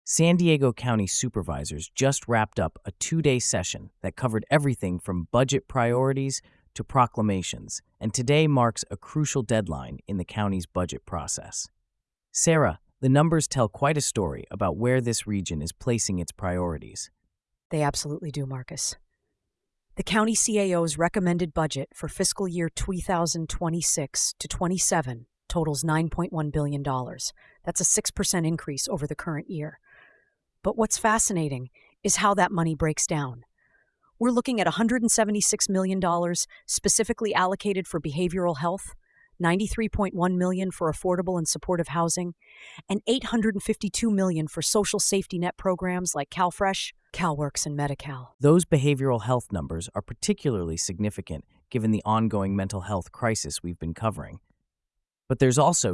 San Diego County supervisors just wrapped up a 2-day session that covered everything from budget priorities to proclamations, and today marks a crucial deadline in the county's budget process. Sarah, the numbers tell quite a story about where this region is placing its priorities. They absolutely do, Marcus. The county CAO's recommended budget for fiscal year 2026 to 27 totals $9.1 billion. That's a 6% increase over the current year. But what's fascinating is how that money breaks down. We're looking at $176 million specifically allocated for behavioral health, $93.1 million for affordable and supportive housing, and $852 million for social safety net programs like CalFresh, CalWorks, and Medi-Cal. Those behavioral health numbers are particularly significant given the ongoing mental health crisis we've been covering. But there's also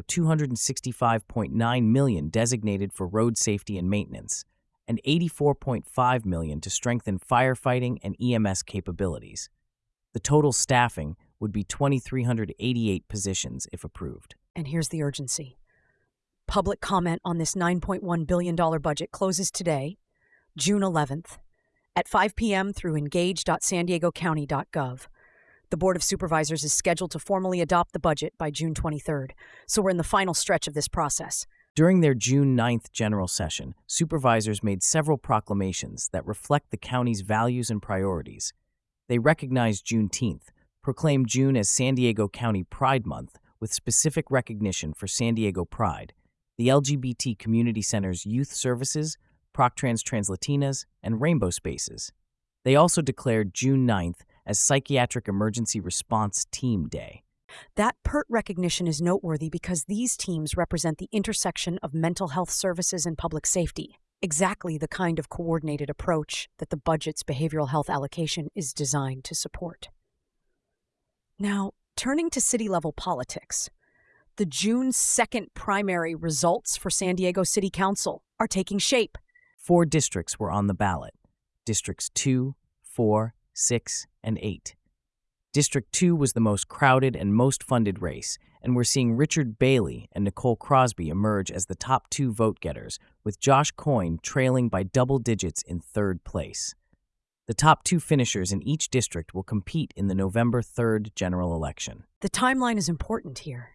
$265.9 million designated for road safety and maintenance, and $84.5 million to strengthen firefighting and EMS capabilities. The total staffing would be 2,388 positions if approved. And here's the urgency. Public comment on this $9.1 billion budget closes today, June 11th, at 5 p.m. through engage.sandiegocounty.gov. The Board of Supervisors is scheduled to formally adopt the budget by June 23rd, so we're in the final stretch of this process. During their June 9th general session, supervisors made several proclamations that reflect the county's values and priorities. They recognized Juneteenth, proclaimed June as San Diego County Pride Month with specific recognition for San Diego Pride, the LGBT Community Center's youth services, Proctrans Translatinas, and Rainbow Spaces. They also declared June 9th as Psychiatric Emergency Response Team Day. That PERT recognition is noteworthy because these teams represent the intersection of mental health services and public safety, exactly the kind of coordinated approach that the budget's behavioral health allocation is designed to support. Now, turning to city-level politics, the June 2nd primary results for San Diego City Council are taking shape. 4 districts were on the ballot: Districts 2, 4, 6, and 8. District 2 was the most crowded and most funded race, and we're seeing Richard Bailey and Nicole Crosby emerge as the top 2 vote-getters, with Josh Coyne trailing by double digits in 3rd place. The top 2 finishers in each district will compete in the November 3rd general election. The timeline is important here.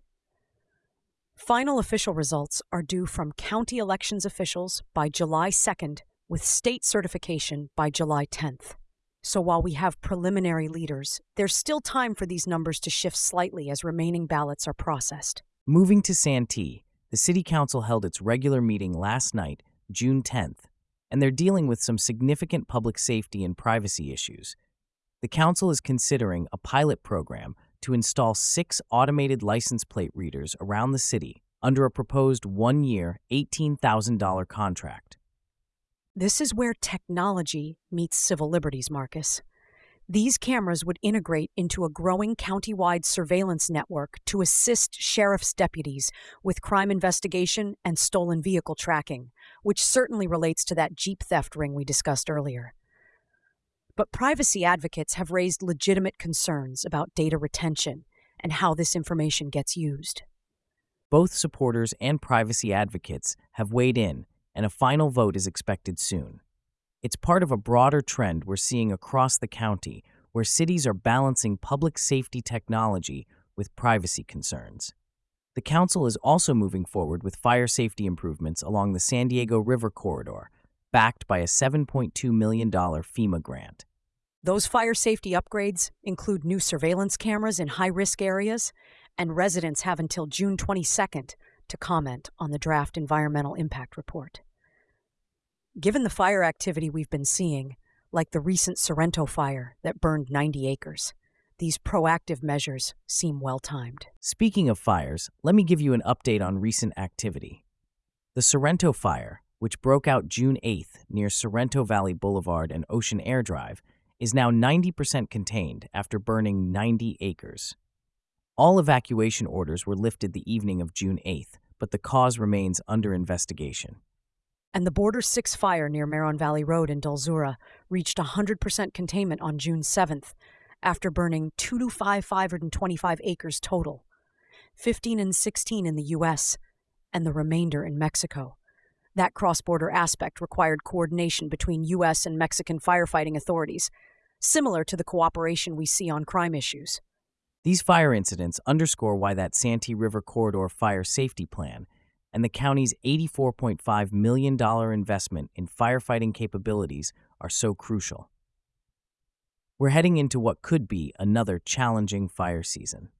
Final official results are due from county elections officials by July 2nd, with state certification by July 10th. So while we have preliminary leaders, there's still time for these numbers to shift slightly as remaining ballots are processed. Moving to Santee, the City Council held its regular meeting last night, June 10th, and they're dealing with some significant public safety and privacy issues. The council is considering a pilot program to install 6 automated license plate readers around the city under a proposed 1-year, $18,000 contract. This is where technology meets civil liberties, Marcus. These cameras would integrate into a growing county-wide surveillance network to assist sheriff's deputies with crime investigation and stolen vehicle tracking, which certainly relates to that Jeep theft ring we discussed earlier. But privacy advocates have raised legitimate concerns about data retention and how this information gets used. Both supporters and privacy advocates have weighed in, and a final vote is expected soon. It's part of a broader trend we're seeing across the county, where cities are balancing public safety technology with privacy concerns. The council is also moving forward with fire safety improvements along the San Diego River corridor, backed by a $7.2 million FEMA grant. Those fire safety upgrades include new surveillance cameras in high-risk areas, and residents have until June 22nd to comment on the draft environmental impact report. Given the fire activity we've been seeing, like the recent Sorrento fire that burned 90 acres, these proactive measures seem well-timed. Speaking of fires, let me give you an update on recent activity. The Sorrento fire, which broke out June 8th near Sorrento Valley Boulevard and Ocean Air Drive, is now 90% contained after burning 90 acres. All evacuation orders were lifted the evening of June 8th, but the cause remains under investigation. And the Border 6 fire near Marron Valley Road in Dulzura reached 100% containment on June 7th after burning 525 acres total, 15 and 16 in the U.S., and the remainder in Mexico. That cross-border aspect required coordination between U.S. and Mexican firefighting authorities, similar to the cooperation we see on crime issues. These fire incidents underscore why that Santee River Corridor Fire Safety Plan and the county's $84.5 million investment in firefighting capabilities are so crucial. We're heading into what could be another challenging fire season.